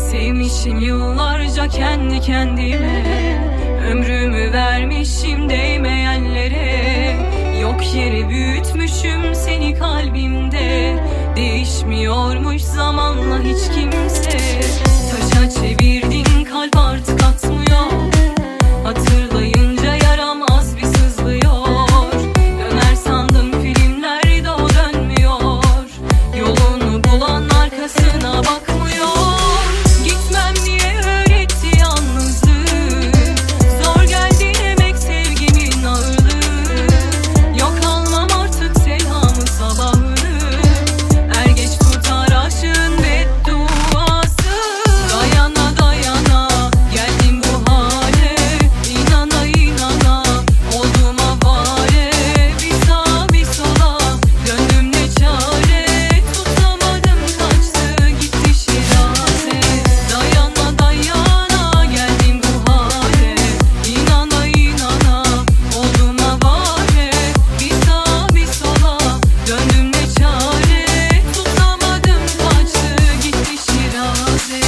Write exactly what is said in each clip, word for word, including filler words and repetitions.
Sevmişim yıllarca kendi kendime, ömrümü vermişim değmeyenlere. Yok yere büyütmüşüm seni kalbimde, değişmiyormuş zamanla hiç kimse. Taşa çevirdin kalp artık atmıyor, hatırlayınca yaram az bir sızlıyor. Döner sandım filmlerde o dönmüyor, yolunu bulan arkasına bakmıyor. Gitmem diye öğretti yalnızlığı, zor geldi demek sevgimin ağırlığı. Yok almam artık selamı sabahını, er geç tutar aşığın bedduası. Dayana dayana geldim bu hale, inana inana oldum avare. Bir sağa bir sola döndüm ne çare, tutamadım kaçtı gitti Şiraze. Dayana dayana geldim bu hale, inana inana oldum avare. Bir sağa bir sola döndüm ne çare, tutamadım kaçtı gitti Şiraze.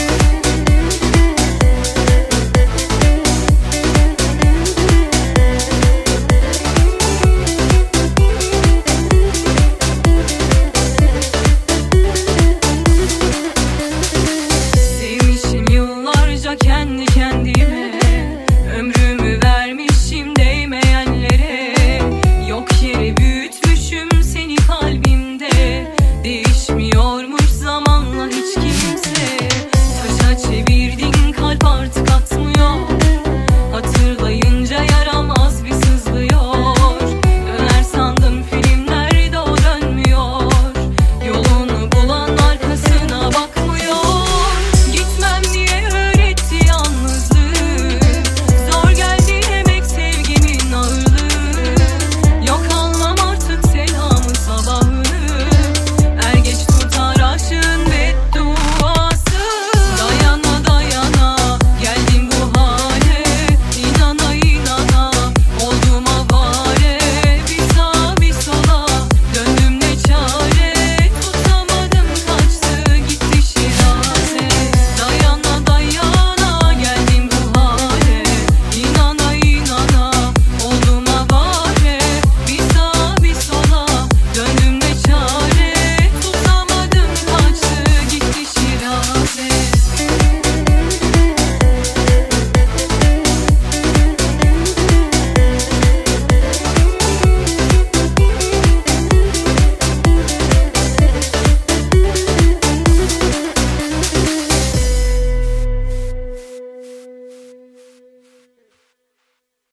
Sevmişim yıllarca kendi kendime, ömrümü vermişim değmeyenlere. Yok yere büyütmüşüm seni kalbimde, değişmiyormuş zamanla hiç kimse. Taşa çevirdin kalp artık atmıyor, hatırlayınca yaram az bir sızlıyor. Döner sandım filmlerde o dönmüyor, yolunu bulan arkasına bakmıyor. Gitmem diye öğretti yalnızlığı, zor geldi demek sevgimin ağırlığı. Yok almam artık selamı sabahını, er geç tutar aşığın bedduası. Dayana dayana geldim bu hale, inana inana oldum avare. Bir sağa bir sola döndüm ne çare, tutamadım kaçtı gitti Şiraze. Dayana dayana geldim bu hale, inana inana oldum avare. Bir sağa bir sola döndüm ne çare, tutamadım kaçtı gitti Şiraze.